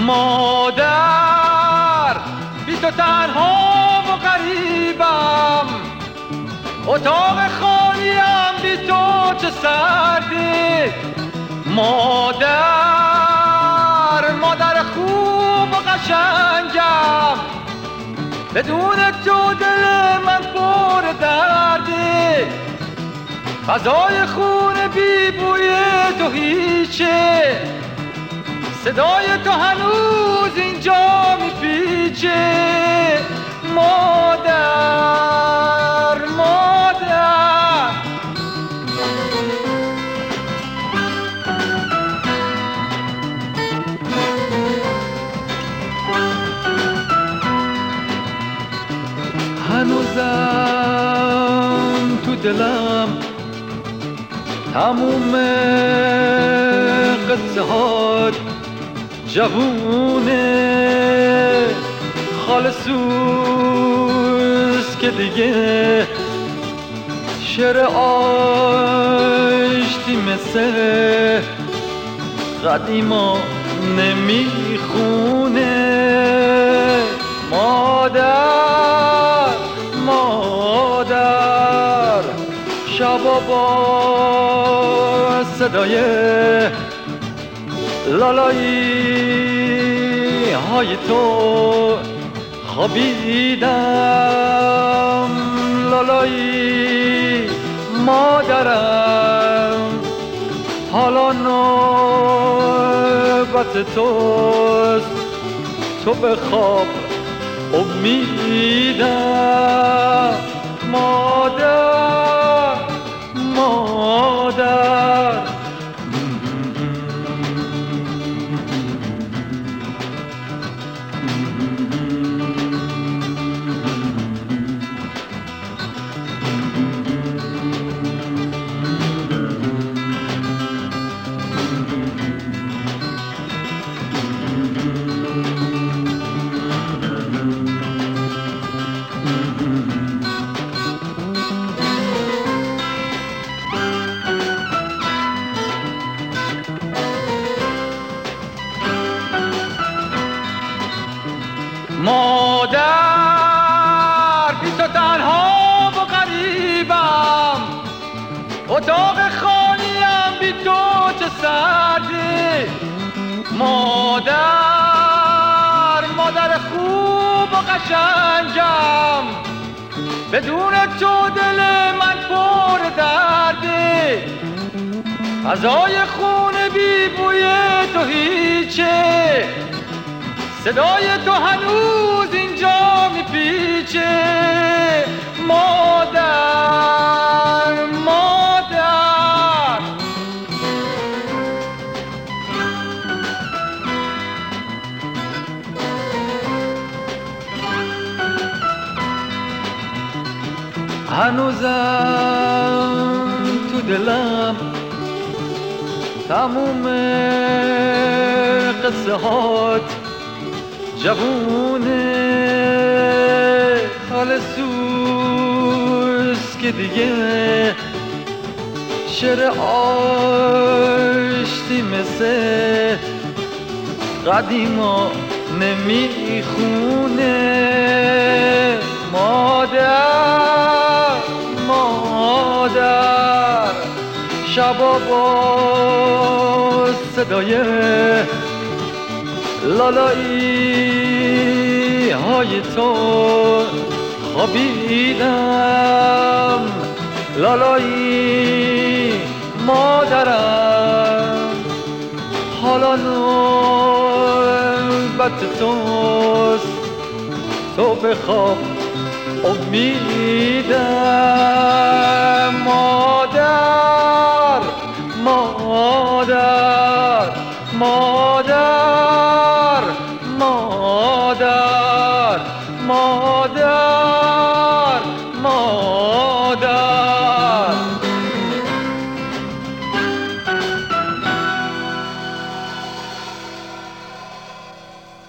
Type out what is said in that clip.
مادر بی تو تنها و غریبم، اتاق خالیم بی تو چه سردی. مادر خوب و قشنگم، بدون تو دل من پر دردی. غذای خون بی بوی تو هیچه، صدای تو هنوز اینجا میپیچه. مادر هنوزم تو دلم تموم قصه هات جوونه، خالصوست که دیگه شعر آشتی مثل قدیما نمیخونه. مادر شبا با صدای لالایی های تو خوابیدم. لالایی مادرم، حالا نوبت توست، تو به خواب امیدم. مادر مادر بی تو تنها و غریبم، اتاق خالیم بی تو چه سردی. مادر خوب و قشنگم، بدون تو دل من پر دردی. غذای خون بی بوی تو هیچه، صدای تو هنوز اینجا میپیچه. مادر هنوزم تو دلم تموم قصه هات جوونه، خالصوست که دیگه شعر آشتی مثل قدیما نمیخونه. مادر شبا با صدای لالایی های تو خوابیدم. لالایی مادرم، حالا نوبت توست، تو به خواب امیدم.